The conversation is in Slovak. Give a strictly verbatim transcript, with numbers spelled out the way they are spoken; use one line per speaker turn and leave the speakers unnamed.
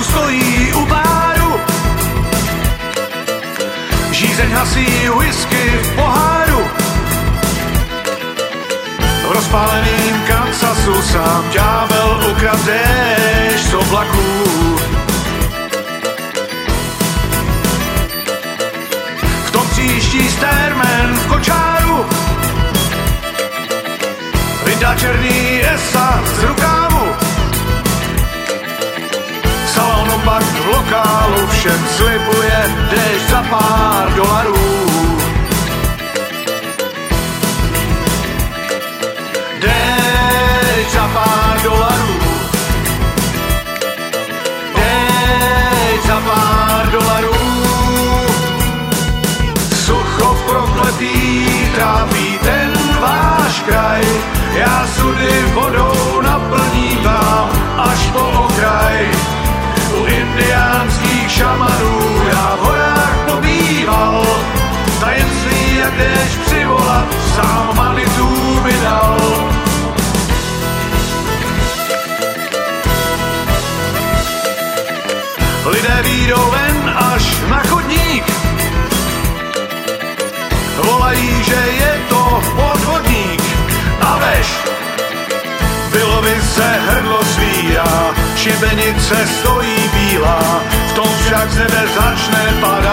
stojí u báru. Žízeň hasí whisky v poháru. V rozpáleným Kansasu sám ďábel ukradeš z oblaků. V tom příští Stairman v kočáru vydá černý esa z rukávu. V salonu pak v lokálu všem slibuje déšť za pár dolarů. Déšť za pár dolarů. Déšť za pár dolarů. Sucho prokletý trápí ten váš kraj. Já sudy vodou naplnívám až po okraj. U indiánských šamanů já v horách pobýval. Tajemství, jak jdeš přivolat, sám Manitou mi dal. Lidé výjdou ven až na chodník. Volají, že je to podvodník. A veš, bylo by se hrdlo svírá, šibenice stojí bílá, v tom však z nebe začne padat.